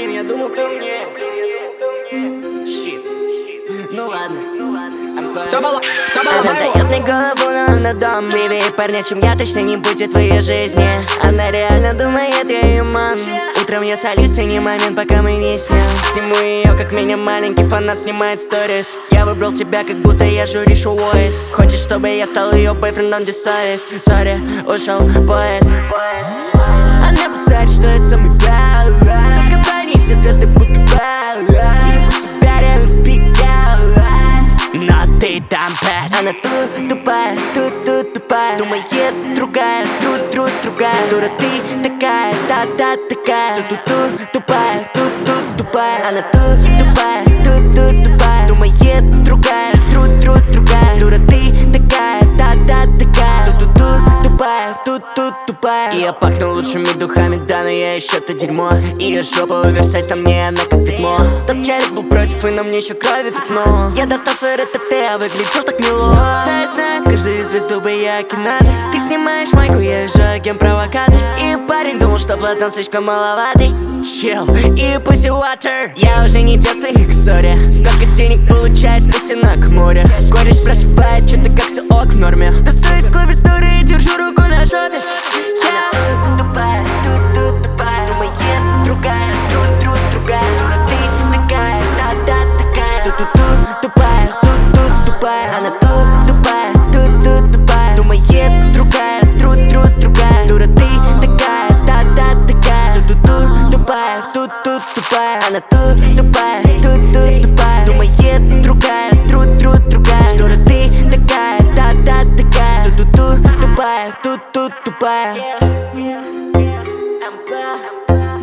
блин, я думал, ты умнее. Щит. Ну ладно. Она дает мне голову, но она дом. Милее парня, чем я, точно не будет в твоей жизни. Она реально думает, я ее ман. Утром я солюсь, цени момент, пока мы не снял. Сниму ее, как меня маленький фанат снимает сторис. Я выбрал тебя, как будто я жюри шоу Voice. Хочет, чтобы я стал ее бойфрендом, десайс. Сори, ушел поезд. Она базарит, что я самый главный. В компании все звезды будто вау. Тебя реально пикалась, но ты там пес. Она тут тупая, тут тупая. Думает другая, другая. Дура ты такая, да такая. Тут тупая, тут тупая. Она тут тупая, тут тупая. Думает другая, другая. Дура ты такая, да такая. Тут тупая, тут тупая. И я пахну лучшими духами, да, но я еще то дерьмо. Ее жопа оверсайз, на мне она как ведьмо. Топ-челик был против, и на мне еще крови пятно. Я достал свой РТТ, а выглядел так мило. Да, я знаю, каждую звезду бы я кинадо. Ты снимаешь майку, я езжу агент-провокатор. И парень думал, что Платон слишком маловатый. Чел, и pussy water. Я уже не девственник, сори. Сколько денег получает спасена к морю. Кореш спрашивает, что ты как все ок в норме. Тусуюсь в клубе с дурой и держу руку на жопе. Я тупая, тут тупая. Думает другая, другая. Дура ты такая, да такая. Тут тупая, тут тупая. Она тут тупая, тут тупая. Думает другая, другая. Дура ты такая, да такая. Тут тупая, тут тупая. Она тут тупая, тут тупая. Думает другая, другая. Дура ты такая, да такая. Тут тупая, тут тупая.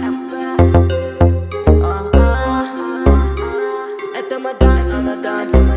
Это мадам,